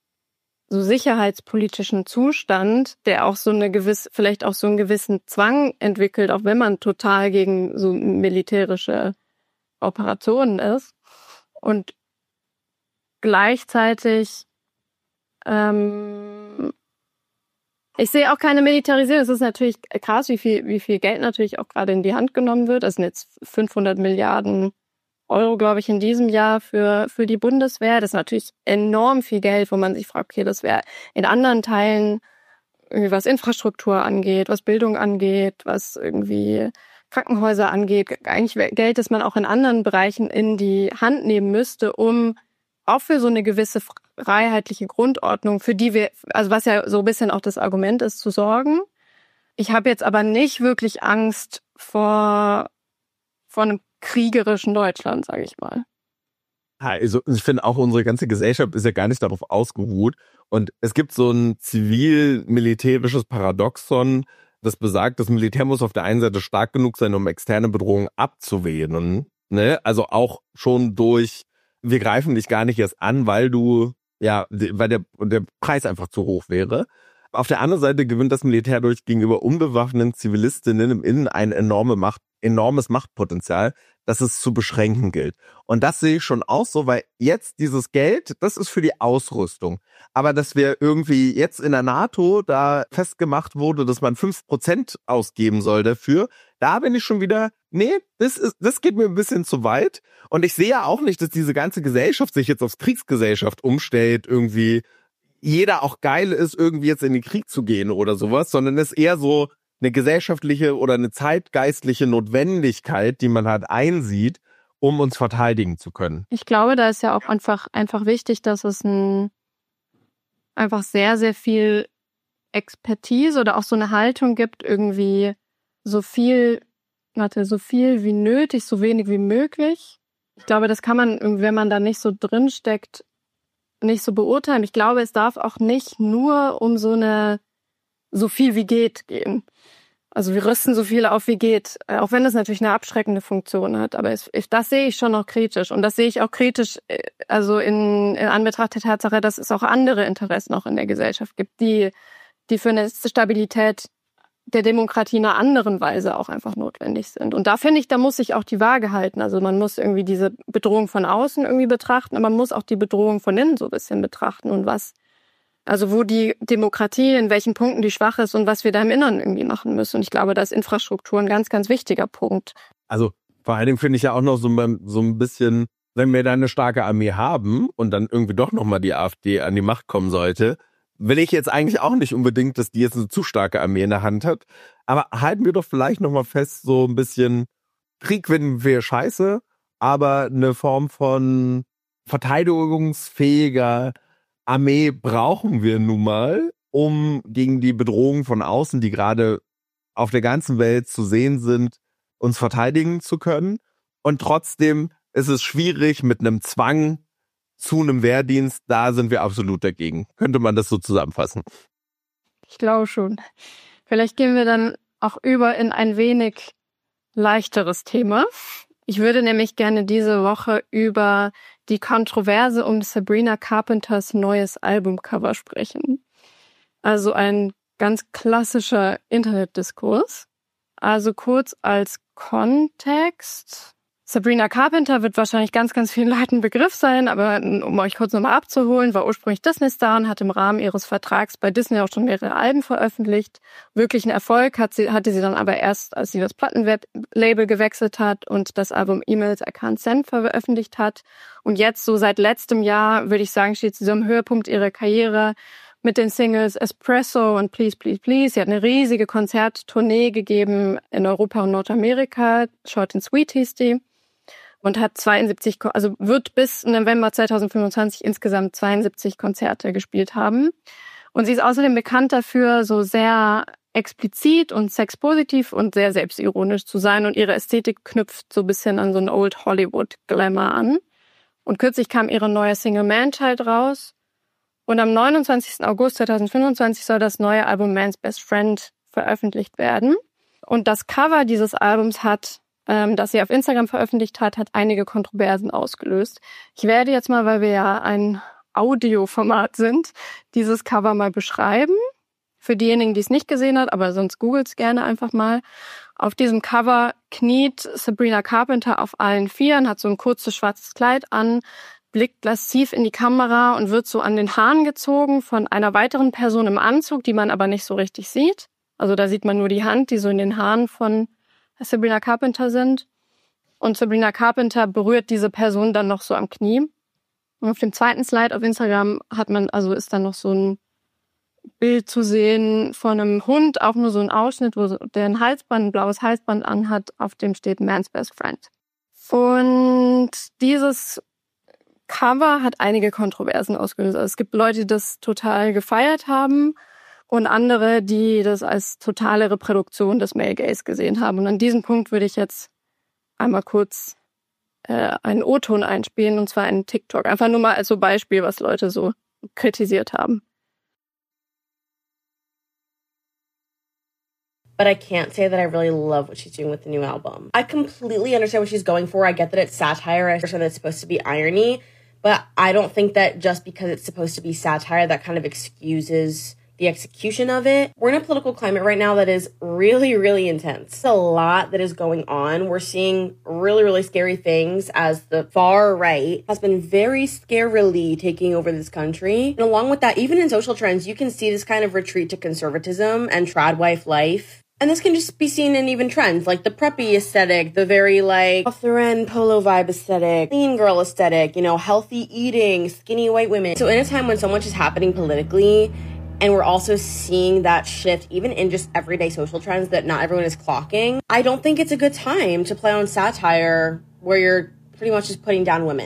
so sicherheitspolitischen Zustand, der auch vielleicht auch so einen gewissen Zwang entwickelt, auch wenn man total gegen so militärische Operationen ist. Und gleichzeitig ich sehe auch keine Militarisierung. Es ist natürlich krass, wie viel Geld natürlich auch gerade in die Hand genommen wird. Das sind jetzt 500 Milliarden Euro, glaube ich, in diesem Jahr für die Bundeswehr. Das ist natürlich enorm viel Geld, wo man sich fragt, okay, das wäre in anderen Teilen, irgendwie was Infrastruktur angeht, was Bildung angeht, was irgendwie Krankenhäuser angeht. Eigentlich Geld, das man auch in anderen Bereichen in die Hand nehmen müsste, um auch für so eine gewisse freiheitliche Grundordnung, für die wir, also was ja so ein bisschen auch das Argument ist, zu sorgen. Ich habe jetzt aber nicht wirklich Angst vor einem kriegerischen Deutschland, sage ich mal. Also ich finde auch, unsere ganze Gesellschaft ist ja gar nicht darauf ausgeruht. Und es gibt so ein zivil-militärisches Paradoxon, das besagt, das Militär muss auf der einen Seite stark genug sein, um externe Bedrohungen abzuwehren. Ne? Also auch schon wir greifen dich gar nicht erst an, weil der Preis einfach zu hoch wäre. Auf der anderen Seite gewinnt das Militär gegenüber unbewaffneten Zivilistinnen im Innen ein enormes Machtpotenzial, das es zu beschränken gilt. Und das sehe ich schon auch so, weil jetzt dieses Geld, das ist für die Ausrüstung. Aber dass wir irgendwie jetzt in der NATO da festgemacht wurde, dass man 5% ausgeben soll dafür, da bin ich schon wieder, nee, das geht mir ein bisschen zu weit. Und ich sehe ja auch nicht, dass diese ganze Gesellschaft sich jetzt auf Kriegsgesellschaft umstellt, irgendwie jeder auch geil ist, irgendwie jetzt in den Krieg zu gehen oder sowas, sondern es ist eher so eine gesellschaftliche oder eine zeitgeistliche Notwendigkeit, die man halt einsieht, um uns verteidigen zu können. Ich glaube, da ist ja auch einfach wichtig, dass es einfach sehr, sehr viel Expertise oder auch so eine Haltung gibt, irgendwie so viel wie nötig, so wenig wie möglich. Ich glaube, das kann man, wenn man da nicht so drin steckt, nicht so beurteilen. Ich glaube, es darf auch nicht nur um so viel wie geht gehen. Also wir rüsten so viel auf wie geht, auch wenn das natürlich eine abschreckende Funktion hat. Aber das sehe ich schon noch kritisch. Und das sehe ich auch kritisch, also in Anbetracht der Tatsache, dass es auch andere Interessen noch in der Gesellschaft gibt, die für eine Stabilität der Demokratie in einer anderen Weise auch einfach notwendig sind. Und da finde ich, da muss sich auch die Waage halten. Also man muss irgendwie diese Bedrohung von außen irgendwie betrachten, aber man muss auch die Bedrohung von innen so ein bisschen betrachten und wo die Demokratie, in welchen Punkten die schwach ist und was wir da im Inneren irgendwie machen müssen. Und ich glaube, da ist Infrastruktur ein ganz, ganz wichtiger Punkt. Also vor allen Dingen finde ich ja auch noch so ein bisschen, wenn wir da eine starke Armee haben und dann irgendwie doch nochmal die AfD an die Macht kommen sollte, will ich jetzt eigentlich auch nicht unbedingt, dass die jetzt eine zu starke Armee in der Hand hat. Aber halten wir doch vielleicht nochmal fest, so ein bisschen Krieg finden wir scheiße, aber eine Form von verteidigungsfähiger Armee brauchen wir nun mal, um gegen die Bedrohungen von außen, die gerade auf der ganzen Welt zu sehen sind, uns verteidigen zu können. Und trotzdem ist es schwierig mit einem Zwang zu einem Wehrdienst, da sind wir absolut dagegen. Könnte man das so zusammenfassen? Ich glaube schon. Vielleicht gehen wir dann auch über in ein wenig leichteres Thema. Ich würde nämlich gerne diese Woche über die Kontroverse um Sabrina Carpenters neues Albumcover sprechen. Also ein ganz klassischer Internetdiskurs. Also kurz als Kontext. Sabrina Carpenter wird wahrscheinlich ganz, ganz vielen Leuten ein Begriff sein, aber um euch kurz nochmal abzuholen, war ursprünglich Disney-Star und hat im Rahmen ihres Vertrags bei Disney auch schon mehrere Alben veröffentlicht. Wirklichen Erfolg hatte sie dann aber erst, als sie das Plattenlabel gewechselt hat und das Album Emails I Can't Send veröffentlicht hat. Und jetzt, so seit letztem Jahr, würde ich sagen, steht sie so am Höhepunkt ihrer Karriere mit den Singles Espresso und Please, Please, Please. Sie hat eine riesige Konzerttournee gegeben in Europa und Nordamerika. Short and Sweet hieß die. Und wird bis November 2025 insgesamt 72 Konzerte gespielt haben. Und sie ist außerdem bekannt dafür, so sehr explizit und sexpositiv und sehr selbstironisch zu sein. Und ihre Ästhetik knüpft so ein bisschen an so einen Old Hollywood Glamour an. Und kürzlich kam ihre neue Single Man-Child raus. Und am 29. August 2025 soll das neue Album Man's Best Friend veröffentlicht werden. Und das Cover dieses Albums das sie auf Instagram veröffentlicht hat einige Kontroversen ausgelöst. Ich werde jetzt mal, weil wir ja ein Audioformat sind, dieses Cover mal beschreiben. Für diejenigen, die es nicht gesehen hat, aber sonst googelt's gerne einfach mal. Auf diesem Cover kniet Sabrina Carpenter auf allen Vieren, hat so ein kurzes schwarzes Kleid an, blickt lasziv in die Kamera und wird so an den Haaren gezogen von einer weiteren Person im Anzug, die man aber nicht so richtig sieht. Also da sieht man nur die Hand, die so in den Haaren von Sabrina Carpenter sind. Und Sabrina Carpenter berührt diese Person dann noch so am Knie. Und auf dem zweiten Slide auf Instagram ist dann noch so ein Bild zu sehen von einem Hund, auch nur so ein Ausschnitt, der ein blaues Halsband anhat, auf dem steht Man's Best Friend. Und dieses Cover hat einige Kontroversen ausgelöst. Also es gibt Leute, die das total gefeiert haben und andere, die das als totale Reproduktion des Male Gaze gesehen haben. Und an diesem Punkt würde ich jetzt einmal kurz einen O-Ton einspielen, und zwar einen TikTok. Einfach nur mal als so Beispiel, was Leute so kritisiert haben. But I can't say that I really love what she's doing with the new album. I completely understand what she's going for. I get that it's satire. I understand that it's supposed to be irony. But I don't think that just because it's supposed to be satire, that kind of excuses the execution of it. We're in a political climate right now that is really, really intense. There's a lot that is going on. We're seeing really, really scary things as the far right has been very scarily taking over this country. And along with that, even in social trends, you can see this kind of retreat to conservatism and trad wife life. And this can just be seen in even trends, like the preppy aesthetic, the very, off the end polo vibe aesthetic, clean girl aesthetic, healthy eating, skinny white women. So in a time when so much is happening politically, and we're also seeing that shift even in just everyday social trends that not everyone is clocking, I don't think it's a good time to play on satire where you're pretty much just putting down women.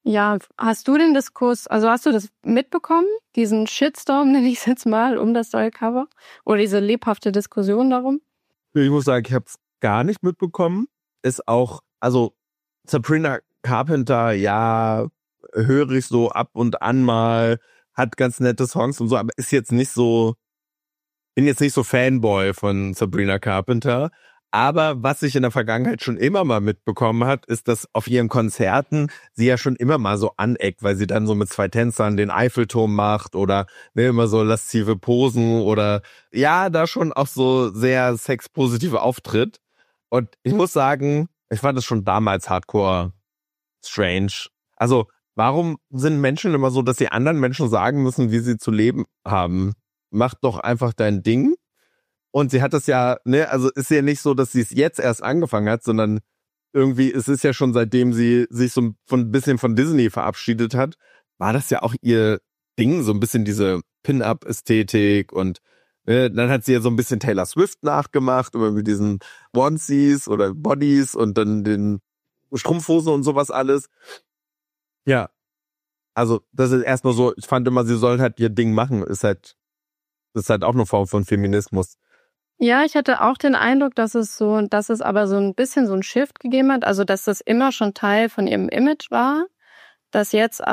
Ja, hast du den Diskurs, also hast du das mitbekommen, diesen Shitstorm, nenne ich es jetzt mal, um das neue Cover? Oder diese lebhafte Diskussion darum? Ich muss sagen, ich habe es gar nicht mitbekommen. Ist auch, also Sabrina Carpenter, ja, höre ich so ab und an mal, hat ganz nette Songs und so, aber ist jetzt nicht so, bin jetzt nicht so Fanboy von Sabrina Carpenter. Aber was ich in der Vergangenheit schon immer mal mitbekommen hat, ist, dass auf ihren Konzerten sie ja schon immer mal so aneckt, weil sie dann so mit 2 Tänzern den Eiffelturm macht oder immer so laszive Posen oder ja, da schon auch so sehr sexpositive auftritt. Und ich muss sagen, ich fand es schon damals hardcore strange. Also, warum sind Menschen immer so, dass sie anderen Menschen sagen müssen, wie sie zu leben haben? Mach doch einfach dein Ding. Und sie hat das ja, ne, also ist ja nicht so, dass sie es jetzt erst angefangen hat, sondern irgendwie, es ist ja schon seitdem sie sich so ein bisschen von Disney verabschiedet hat, war das ja auch ihr Ding, so ein bisschen diese Pin-Up-Ästhetik und dann hat sie ja so ein bisschen Taylor Swift nachgemacht, immer mit diesen Onesies oder Bodies und dann den Strumpfhosen und sowas alles. Ja, also das ist erstmal so, ich fand immer, sie soll halt ihr Ding machen, das ist halt auch eine Form von Feminismus. Ja, ich hatte auch den Eindruck, dass es aber so ein bisschen so ein Shift gegeben hat, also dass das immer schon Teil von ihrem Image war, dass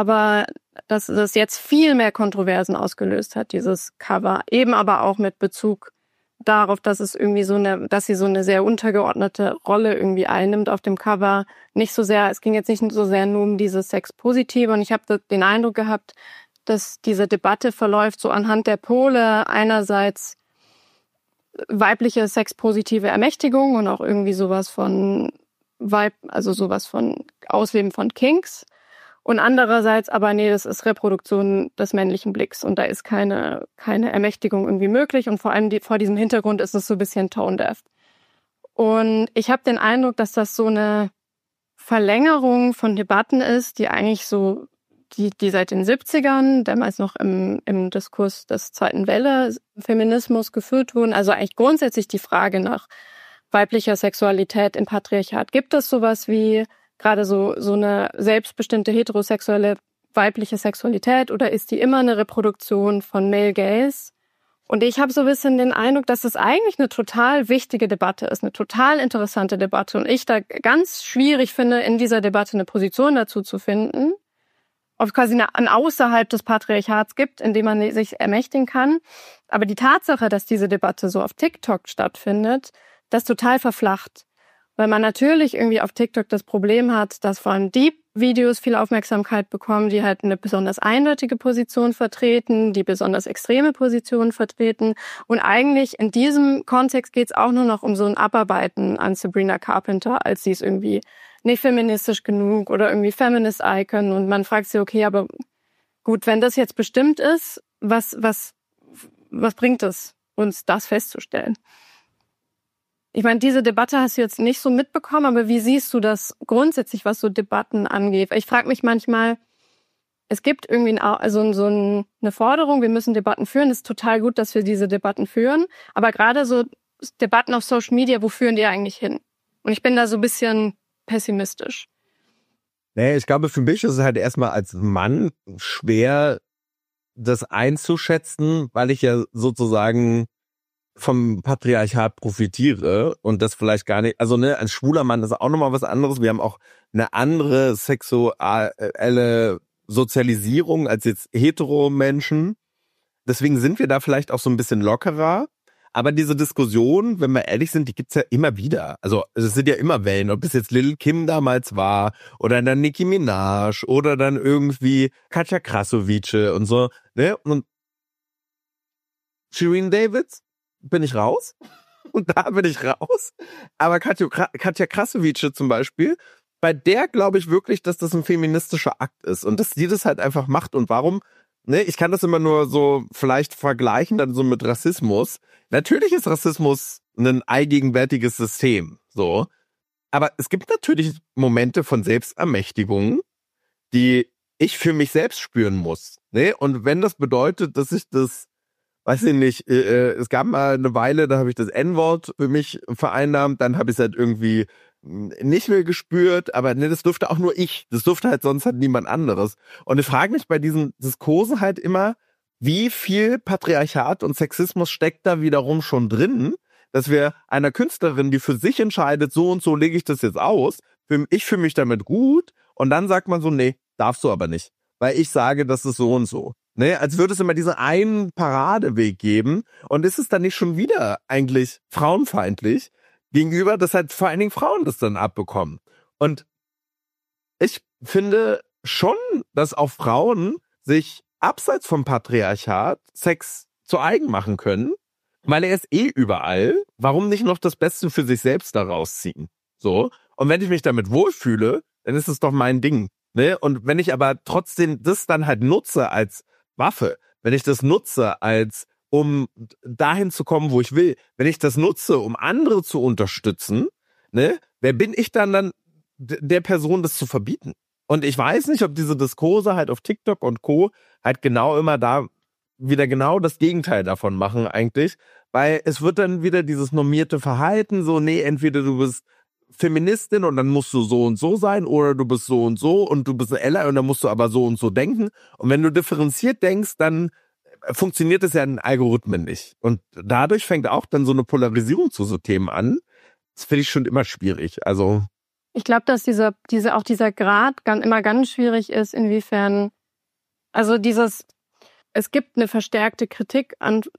das jetzt viel mehr Kontroversen ausgelöst hat, dieses Cover, eben aber auch mit Bezug darauf, dass es irgendwie dass sie so eine sehr untergeordnete Rolle irgendwie einnimmt auf dem Cover. Es ging jetzt nicht so sehr nur um dieses Sexpositive und ich habe den Eindruck gehabt, dass diese Debatte verläuft so anhand der Pole, einerseits weibliche sexpositive Ermächtigung und auch irgendwie sowas von sowas von Ausleben von Kinks und andererseits aber nee, das ist Reproduktion des männlichen Blicks und da ist keine Ermächtigung irgendwie möglich und vor allem vor diesem Hintergrund ist es so ein bisschen tone-deaf. Und ich habe den Eindruck, dass das so eine Verlängerung von Debatten ist, die eigentlich so die seit den 70ern, damals noch im Diskurs des zweiten Welle Feminismus geführt wurden. Also eigentlich grundsätzlich die Frage nach weiblicher Sexualität im Patriarchat. Gibt es sowas wie gerade so eine selbstbestimmte heterosexuelle weibliche Sexualität oder ist die immer eine Reproduktion von Male Gaze? Und ich habe so ein bisschen den Eindruck, dass es eigentlich eine total wichtige Debatte ist, eine total interessante Debatte und ich da ganz schwierig finde, in dieser Debatte eine Position dazu zu finden, ob es quasi ein außerhalb des Patriarchats gibt, in dem man sich ermächtigen kann. Aber die Tatsache, dass diese Debatte so auf TikTok stattfindet, das total verflacht. Weil man natürlich irgendwie auf TikTok das Problem hat, dass vor allem die Videos viel Aufmerksamkeit bekommen, die halt eine besonders eindeutige Position vertreten, die besonders extreme Positionen vertreten. Und eigentlich in diesem Kontext geht es auch nur noch um so ein Abarbeiten an Sabrina Carpenter, als sie ist irgendwie nicht feministisch genug oder irgendwie Feminist Icon. Und man fragt sich, okay, aber gut, wenn das jetzt bestimmt ist, was bringt es, uns das festzustellen? Ich meine, diese Debatte hast du jetzt nicht so mitbekommen, aber wie siehst du das grundsätzlich, was so Debatten angeht? Ich frage mich manchmal, es gibt irgendwie eine Forderung, wir müssen Debatten führen. Es ist total gut, dass wir diese Debatten führen. Aber gerade so Debatten auf Social Media, wo führen die eigentlich hin? Und ich bin da so ein bisschen pessimistisch. Nee, ich glaube, für mich ist es halt erstmal als Mann schwer, das einzuschätzen, weil ich ja sozusagen vom Patriarchat profitiere und das vielleicht gar nicht, also als schwuler Mann ist auch nochmal was anderes. Wir haben auch eine andere sexuelle Sozialisierung als jetzt hetero Menschen. Deswegen sind wir da vielleicht auch so ein bisschen lockerer. Aber diese Diskussion, wenn wir ehrlich sind, die gibt's ja immer wieder. Also es sind ja immer Wellen, ob es jetzt Lil Kim damals war oder dann Nicki Minaj oder dann irgendwie Katja Krasavice und so. Ne? Und Shirin Davids bin ich raus. Und da bin ich raus. Aber Katja Krasavice zum Beispiel, bei der glaube ich wirklich, dass das ein feministischer Akt ist und dass sie das halt einfach macht. Und warum? Ne, ich kann das immer nur so vielleicht vergleichen dann so mit Rassismus. Natürlich ist Rassismus ein allgegenwärtiges System, so. Aber es gibt natürlich Momente von Selbstermächtigung, die ich für mich selbst spüren muss. Ne? Und wenn das bedeutet, dass ich das, weiß ich nicht, es gab mal eine Weile, da habe ich das N-Wort für mich vereinnahmt, dann habe ich es halt irgendwie nicht mehr gespürt, aber ne, das durfte auch nur ich. Das durfte halt sonst halt niemand anderes. Und ich frage mich bei diesen Diskursen halt immer, wie viel Patriarchat und Sexismus steckt da wiederum schon drin, dass wir einer Künstlerin, die für sich entscheidet, so und so lege ich das jetzt aus, ich fühle mich damit gut, und dann sagt man so, nee, darfst du aber nicht, weil ich sage, das ist so und so. Ne, als würde es immer diesen einen Paradeweg geben, und ist es dann nicht schon wieder eigentlich frauenfeindlich gegenüber, dass halt vor allen Dingen Frauen das dann abbekommen. Und ich finde schon, dass auch Frauen sich abseits vom Patriarchat Sex zu eigen machen können, weil er ist überall. Warum nicht noch das Beste für sich selbst daraus ziehen? So. Und wenn ich mich damit wohlfühle, dann ist es doch mein Ding. Ne? Und wenn ich aber trotzdem das dann halt nutze als Waffe, wenn ich das nutze um dahin zu kommen, wo ich will, wenn ich das nutze, um andere zu unterstützen, ne, wer bin ich dann der Person, das zu verbieten? Und ich weiß nicht, ob diese Diskurse halt auf TikTok und Co. halt genau immer da wieder genau das Gegenteil davon machen eigentlich, weil es wird dann wieder dieses normierte Verhalten, so, nee, entweder du bist Feministin und dann musst du so und so sein, oder du bist so und du bist eine Ally und dann musst du aber so und so denken. Und wenn du differenziert denkst, dann funktioniert es ja in Algorithmen nicht. Und dadurch fängt auch dann so eine Polarisierung zu so Themen an. Das finde ich schon immer schwierig. Also ich glaube, dass dieser Grad immer ganz schwierig ist, inwiefern, also es gibt eine verstärkte Kritik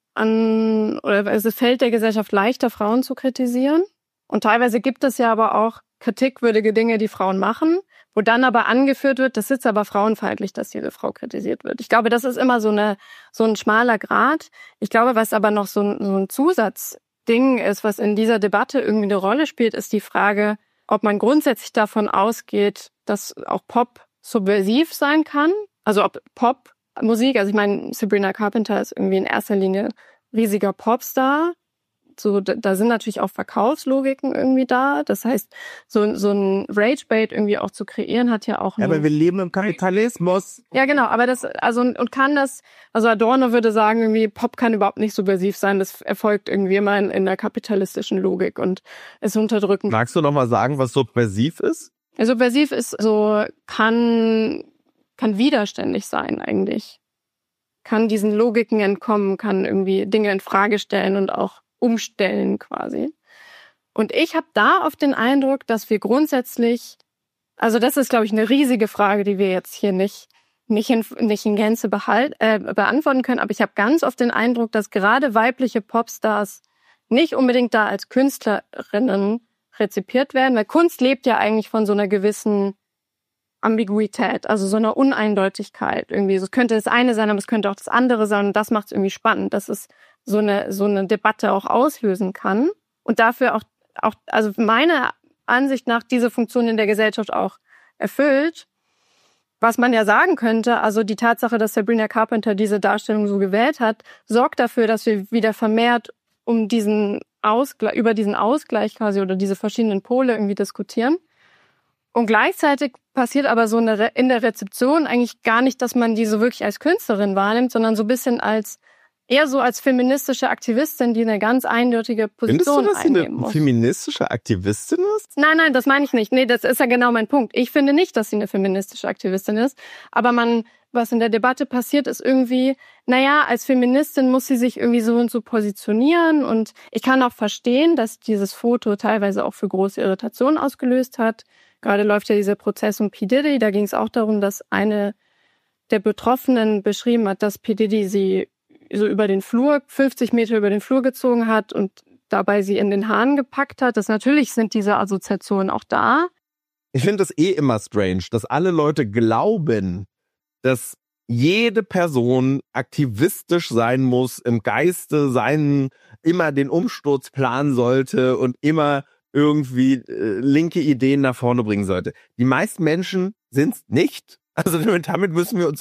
oder es fällt der Gesellschaft leichter, Frauen zu kritisieren. Und teilweise gibt es ja aber auch kritikwürdige Dinge, die Frauen machen, wo dann aber angeführt wird, das ist aber frauenfeindlich, dass diese Frau kritisiert wird. Ich glaube, das ist immer so ein schmaler Grat. Ich glaube, was aber noch so ein Zusatzding ist, was in dieser Debatte irgendwie eine Rolle spielt, ist die Frage, ob man grundsätzlich davon ausgeht, dass auch Pop subversiv sein kann. Also ob Popmusik, also ich meine, Sabrina Carpenter ist irgendwie in erster Linie riesiger Popstar. So, da sind natürlich auch Verkaufslogiken irgendwie da. Das heißt, so ein Rage-Bait irgendwie auch zu kreieren, hat ja auch... Ja, aber wir leben im Kapitalismus. Ja, genau, aber also Adorno würde sagen, irgendwie Pop kann überhaupt nicht subversiv sein. Das erfolgt irgendwie immer in der kapitalistischen Logik und ist unterdrückend. Magst du noch mal sagen, was subversiv ist? Ja, subversiv ist kann widerständig sein eigentlich. Kann diesen Logiken entkommen, kann irgendwie Dinge in Frage stellen und auch umstellen quasi. Und ich habe da oft den Eindruck, dass wir grundsätzlich, also das ist, glaube ich, eine riesige Frage, die wir jetzt hier nicht in Gänze beantworten können, aber ich habe ganz oft den Eindruck, dass gerade weibliche Popstars nicht unbedingt da als Künstlerinnen rezipiert werden, weil Kunst lebt ja eigentlich von so einer gewissen Ambiguität, also so einer Uneindeutigkeit irgendwie. So könnte das eine sein, aber es könnte auch das andere sein, und das macht es irgendwie spannend, dass es so eine Debatte auch auslösen kann und dafür auch also meiner Ansicht nach diese Funktion in der Gesellschaft auch erfüllt. Was man ja sagen könnte, also die Tatsache, dass Sabrina Carpenter diese Darstellung so gewählt hat, sorgt dafür, dass wir wieder vermehrt über diesen Ausgleich quasi oder diese verschiedenen Pole irgendwie diskutieren. Und gleichzeitig passiert aber so in der Rezeption eigentlich gar nicht, dass man die so wirklich als Künstlerin wahrnimmt, sondern so ein bisschen eher so als feministische Aktivistin, die eine ganz eindeutige Position einnehmen muss. Findest du, dass sie eine feministische Aktivistin ist? Nein, das meine ich nicht. Nee, das ist ja genau mein Punkt. Ich finde nicht, dass sie eine feministische Aktivistin ist. Aber was in der Debatte passiert, ist irgendwie, als Feministin muss sie sich irgendwie so und so positionieren. Und ich kann auch verstehen, dass dieses Foto teilweise auch für große Irritation ausgelöst hat. Gerade läuft ja dieser Prozess um P. Diddy. Da ging es auch darum, dass eine der Betroffenen beschrieben hat, dass P. Diddy sie so 50 Meter über den Flur gezogen hat und dabei sie in den Haaren gepackt hat. Natürlich sind diese Assoziationen auch da. Ich finde das immer strange, dass alle Leute glauben, dass jede Person aktivistisch sein muss, im Geiste immer den Umsturz planen sollte und immer irgendwie linke Ideen nach vorne bringen sollte. Die meisten Menschen sind es nicht. Also damit müssen wir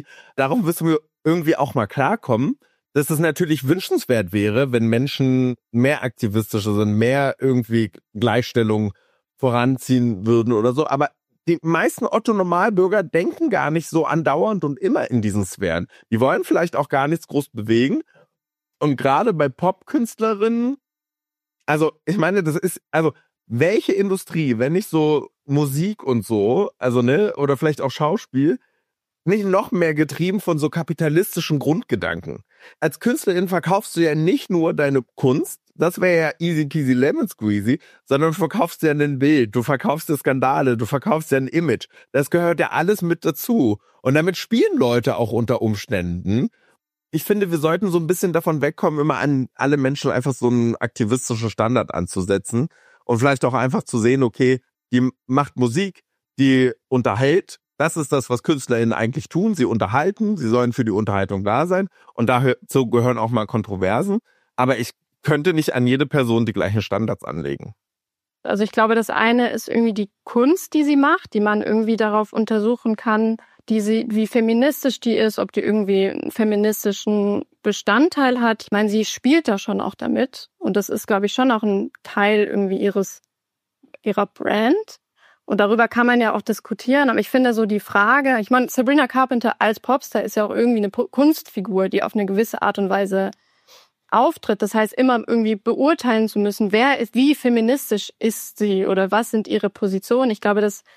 irgendwie auch mal klarkommen, dass es natürlich wünschenswert wäre, wenn Menschen mehr aktivistischer sind, mehr irgendwie Gleichstellung voranziehen würden oder so. Aber die meisten Otto-Normalbürger denken gar nicht so andauernd und immer in diesen Sphären. Die wollen vielleicht auch gar nichts groß bewegen. Und gerade bei Popkünstlerinnen, also ich meine, welche Industrie, wenn nicht so Musik und so, also ne, oder vielleicht auch Schauspiel, nicht noch mehr getrieben von so kapitalistischen Grundgedanken. Als Künstlerin verkaufst du ja nicht nur deine Kunst, das wäre ja easy peasy lemon squeezy, sondern du verkaufst ja ein Bild, du verkaufst ja Skandale, du verkaufst ja ein Image. Das gehört ja alles mit dazu. Und damit spielen Leute auch unter Umständen. Ich finde, wir sollten so ein bisschen davon wegkommen, immer an alle Menschen einfach so einen aktivistischen Standard anzusetzen und vielleicht auch einfach zu sehen, okay, die macht Musik, die unterhält. Das ist das, was KünstlerInnen eigentlich tun. Sie unterhalten, sie sollen für die Unterhaltung da sein. Und dazu gehören auch mal Kontroversen. Aber ich könnte nicht an jede Person die gleichen Standards anlegen. Also ich glaube, das eine ist irgendwie die Kunst, die sie macht, die man irgendwie darauf untersuchen kann, wie feministisch die ist, ob die irgendwie einen feministischen Bestandteil hat. Ich meine, sie spielt da schon auch damit. Und das ist, glaube ich, schon auch ein Teil irgendwie ihrer Brand. Und darüber kann man ja auch diskutieren. Aber ich finde so die Frage, ich meine, Sabrina Carpenter als Popstar ist ja auch irgendwie eine Kunstfigur, die auf eine gewisse Art und Weise auftritt. Das heißt, immer irgendwie beurteilen zu müssen, wie feministisch ist sie oder was sind ihre Positionen. Ich glaube, dass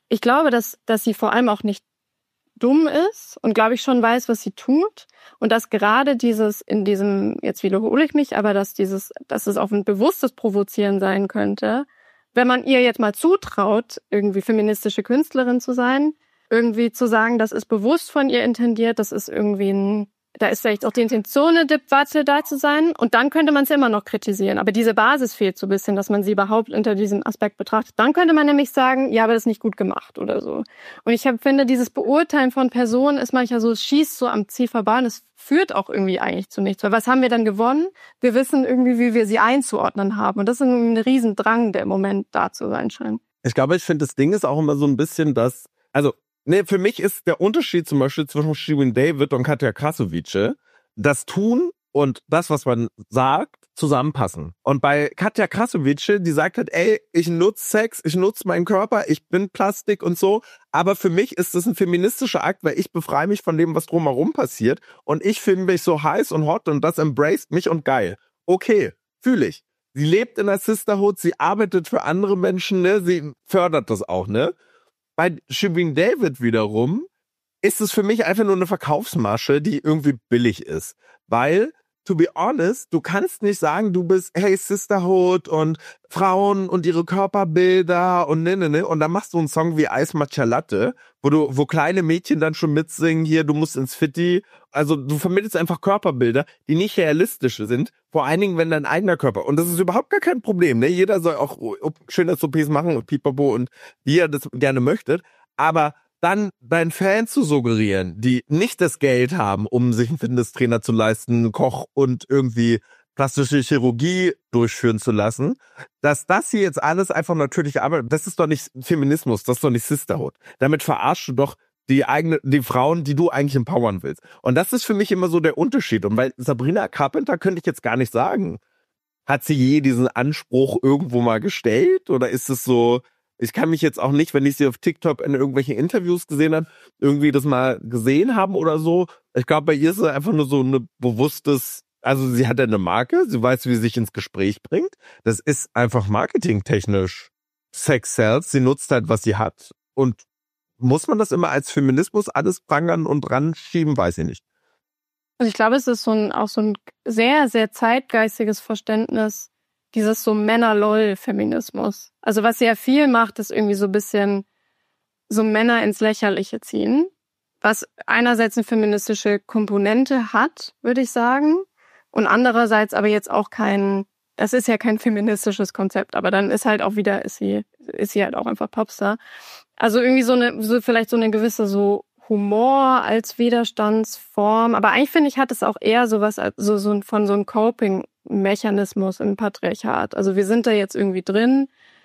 sie vor allem auch nicht dumm ist und glaube ich schon weiß, was sie tut. Und dass gerade jetzt wiederhole ich mich, aber dass es auch ein bewusstes Provozieren sein könnte, wenn man ihr jetzt mal zutraut, irgendwie feministische Künstlerin zu sein, irgendwie zu sagen, das ist bewusst von ihr intendiert, das ist irgendwie da ist vielleicht auch die Intention, eine Debatte da zu sein. Und dann könnte man es immer noch kritisieren. Aber diese Basis fehlt so ein bisschen, dass man sie überhaupt unter diesem Aspekt betrachtet. Dann könnte man nämlich sagen, ja, aber das ist nicht gut gemacht oder so. Und ich finde, dieses Beurteilen von Personen ist manchmal so, es schießt so am Ziel vorbei und es führt auch irgendwie eigentlich zu nichts. Weil was haben wir dann gewonnen? Wir wissen irgendwie, wie wir sie einzuordnen haben. Und das ist ein Riesendrang, der im Moment da zu sein scheint. Ich finde, das Ding ist auch immer so ein bisschen, für mich ist der Unterschied zum Beispiel zwischen Shirin David und Katja Krasavice, das Tun und das, was man sagt, zusammenpassen. Und bei Katja Krasavice, die sagt halt, ey, ich nutze Sex, ich nutze meinen Körper, ich bin Plastik und so, aber für mich ist das ein feministischer Akt, weil ich befreie mich von dem, was drumherum passiert und ich finde mich so heiß und hot und das embraced mich und geil. Okay, fühle ich. Sie lebt in der Sisterhood, sie arbeitet für andere Menschen, ne, sie fördert das auch, ne. Bei Shirin David wiederum ist es für mich einfach nur eine Verkaufsmasche, die irgendwie billig ist. Weil, to be honest, du kannst nicht sagen, du bist, hey, Sisterhood und Frauen und ihre Körperbilder und ne. Und dann machst du einen Song wie Eis Matcha Latte, wo kleine Mädchen dann schon mitsingen, hier, du musst ins Fitti. Also du vermittelst einfach Körperbilder, die nicht realistisch sind. Vor allen Dingen, wenn dein eigener Körper. Und das ist überhaupt gar kein Problem, ne? Jeder soll auch Schönheits-OPs machen und pipapo und wie er das gerne möchte. Aber dann deinen Fans zu suggerieren, die nicht das Geld haben, um sich einen Fitnesstrainer zu leisten, einen Koch und irgendwie plastische Chirurgie durchführen zu lassen, dass das hier jetzt alles einfach natürlich arbeitet, das ist doch nicht Feminismus, das ist doch nicht Sisterhood. Damit verarschst du doch die Frauen, die du eigentlich empowern willst. Und das ist für mich immer so der Unterschied. Und bei Sabrina Carpenter könnte ich jetzt gar nicht sagen, hat sie je diesen Anspruch irgendwo mal gestellt? Oder ist es so, ich kann mich jetzt auch nicht, wenn ich sie auf TikTok in irgendwelchen Interviews gesehen habe, irgendwie das mal gesehen haben oder so. Ich glaube, bei ihr ist es einfach nur so eine bewusstes, also sie hat ja eine Marke, sie weiß, wie sie sich ins Gespräch bringt. Das ist einfach marketingtechnisch. Sex sells, sie nutzt halt, was sie hat. Und muss man das immer als Feminismus alles prangern und ranschieben? Weiß ich nicht. Also ich glaube, es ist auch so ein sehr, sehr zeitgeistiges Verständnis, dieses so Männer-Lol-Feminismus. Also was sehr viel macht, ist irgendwie so ein bisschen so Männer ins Lächerliche ziehen, was einerseits eine feministische Komponente hat, würde ich sagen, und andererseits aber jetzt auch das ist ja kein feministisches Konzept, aber dann ist halt auch wieder, ist sie halt auch einfach Popstar. Also irgendwie vielleicht so eine gewisse so Humor als Widerstandsform, aber eigentlich finde ich, hat es auch eher sowas von so einem Coping-Mechanismus im Patriarchat. Also wir sind da jetzt irgendwie drin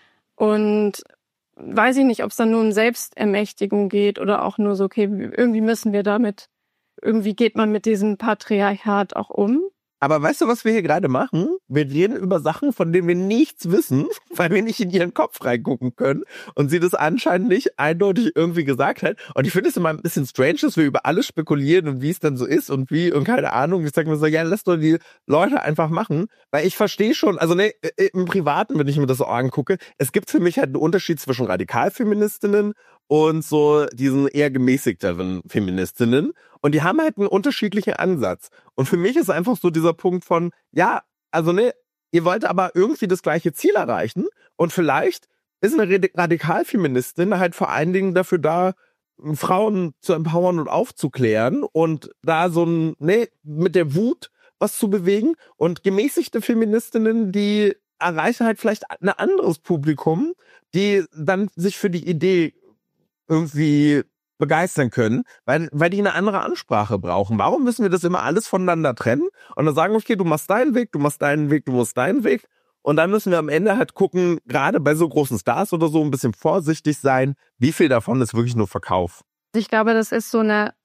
und weiß ich nicht, ob es dann nur um Selbstermächtigung geht oder auch nur so, okay, irgendwie geht man mit diesem Patriarchat auch um. Aber weißt du, was wir hier gerade machen? Wir reden über Sachen, von denen wir nichts wissen, weil wir nicht in ihren Kopf reingucken können und sie das anscheinend nicht eindeutig irgendwie gesagt hat. Und ich finde es immer ein bisschen strange, dass wir über alles spekulieren und wie es dann so ist und wie und keine Ahnung. Ich sage mir so, ja, lass doch die Leute einfach machen, weil ich verstehe schon, also ne, im Privaten, wenn ich mir das so angucke, es gibt für mich halt einen Unterschied zwischen Radikalfeministinnen und so diesen eher gemäßigteren Feministinnen. Und die haben halt einen unterschiedlichen Ansatz. Und für mich ist einfach so dieser Punkt von, ja, also ne, ihr wollt aber irgendwie das gleiche Ziel erreichen. Und vielleicht ist eine Radikalfeministin halt vor allen Dingen dafür da, Frauen zu empowern und aufzuklären und da so mit der Wut was zu bewegen. Und gemäßigte Feministinnen, die erreichen halt vielleicht ein anderes Publikum, die dann sich für die Idee irgendwie begeistern können, weil die eine andere Ansprache brauchen. Warum müssen wir das immer alles voneinander trennen und dann sagen, okay, du machst deinen Weg, du machst deinen Weg, du musst deinen Weg und dann müssen wir am Ende halt gucken, gerade bei so großen Stars oder so, ein bisschen vorsichtig sein, wie viel davon ist wirklich nur Verkauf. Ich glaube, das ist so eine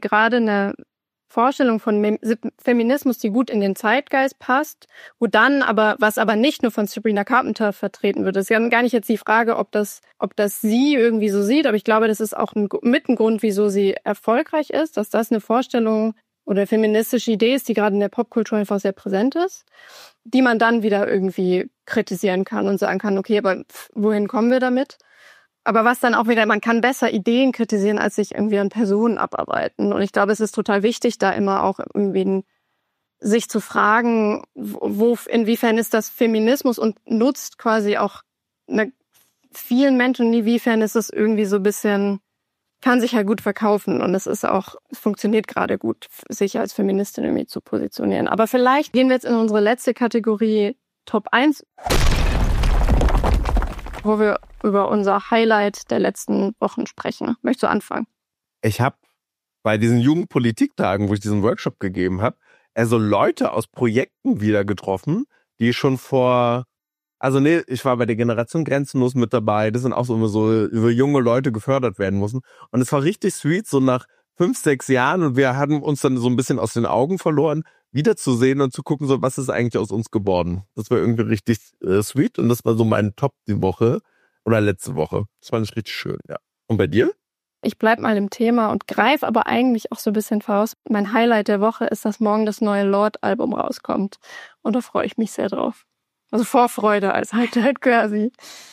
Vorstellung von Feminismus, die gut in den Zeitgeist passt, was aber nicht nur von Sabrina Carpenter vertreten wird. Das ist ja gar nicht jetzt die Frage, ob das sie irgendwie so sieht, aber ich glaube, das ist auch mit ein Grund, wieso sie erfolgreich ist, dass das eine Vorstellung oder eine feministische Idee ist, die gerade in der Popkultur einfach sehr präsent ist, die man dann wieder irgendwie kritisieren kann und sagen kann, okay, aber wohin kommen wir damit? Aber was dann auch wieder, man kann besser Ideen kritisieren, als sich irgendwie an Personen abarbeiten. Und ich glaube, es ist total wichtig, da immer auch irgendwie sich zu fragen, inwiefern ist das Feminismus und nutzt quasi auch vielen Menschen, inwiefern ist es irgendwie so ein bisschen, kann sich halt gut verkaufen. Und es funktioniert gerade gut, sich als Feministin irgendwie zu positionieren. Aber vielleicht gehen wir jetzt in unsere letzte Kategorie Top 1, wo wir über unser Highlight der letzten Wochen sprechen. Möchtest du anfangen? Ich habe bei diesen Jugendpolitiktagen, wo ich diesen Workshop gegeben habe, also Leute aus Projekten wieder getroffen, die schon ich war bei der Generation Grenzenlos mit dabei, das sind auch so immer so über junge Leute gefördert werden müssen. Und es war richtig sweet, so nach 5, 6 Jahren und wir hatten uns dann so ein bisschen aus den Augen verloren, wiederzusehen und zu gucken, so was ist eigentlich aus uns geworden. Das war irgendwie richtig sweet und das war so mein Top die Woche oder letzte Woche. Das war richtig schön, ja. Und bei dir? Ich bleib mal im Thema und greife aber eigentlich auch so ein bisschen voraus. Mein Highlight der Woche ist, dass morgen das neue Lorde-Album rauskommt. Und da freue ich mich sehr drauf. Also Vorfreude als Highlight quasi.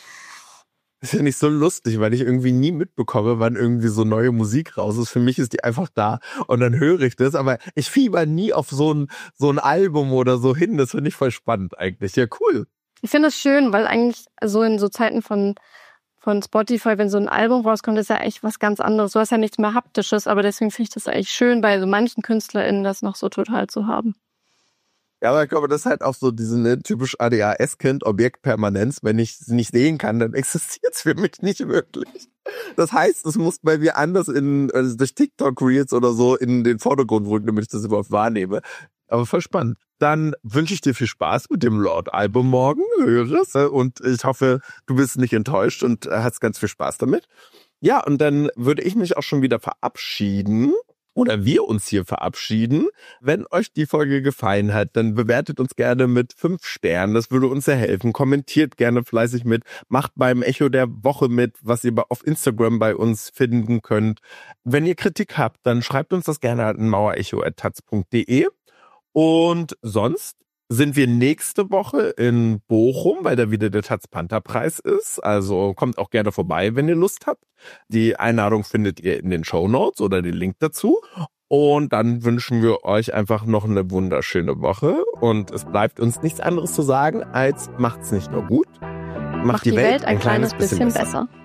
Ist ja nicht so lustig, weil ich irgendwie nie mitbekomme, wann irgendwie so neue Musik raus ist. Für mich ist die einfach da und dann höre ich das, aber ich fieber nie auf so ein Album oder so hin. Das finde ich voll spannend eigentlich. Ja, cool. Ich finde das schön, weil eigentlich so in so Zeiten von Spotify, wenn so ein Album rauskommt, ist ja echt was ganz anderes. Du hast ja nichts mehr Haptisches, aber deswegen finde ich das eigentlich schön, bei so manchen KünstlerInnen das noch so total zu haben. Ja, aber ich glaube, das ist halt auch so diese typisch ADHS-Kind, Objektpermanenz. Wenn ich sie nicht sehen kann, dann existiert es für mich nicht wirklich. Das heißt, es muss bei mir anders durch TikTok-Reels oder so in den Vordergrund rücken, damit ich das überhaupt wahrnehme. Aber voll spannend. Dann wünsche ich dir viel Spaß mit dem Lorde-Album morgen, und ich hoffe, du bist nicht enttäuscht und hast ganz viel Spaß damit. Ja, und dann würde ich mich auch schon wieder verabschieden. Oder wir uns hier verabschieden. Wenn euch die Folge gefallen hat, dann bewertet uns gerne mit 5 Sternen. Das würde uns sehr helfen. Kommentiert gerne fleißig mit. Macht beim Echo der Woche mit, was ihr auf Instagram bei uns finden könnt. Wenn ihr Kritik habt, dann schreibt uns das gerne an mauerecho@taz.de. Und sonst sind wir nächste Woche in Bochum, weil da wieder der Taz-Panther-Preis ist. Also kommt auch gerne vorbei, wenn ihr Lust habt. Die Einladung findet ihr in den Shownotes oder den Link dazu. Und dann wünschen wir euch einfach noch eine wunderschöne Woche. Und es bleibt uns nichts anderes zu sagen, als macht's nicht nur gut, macht die Welt ein kleines bisschen besser.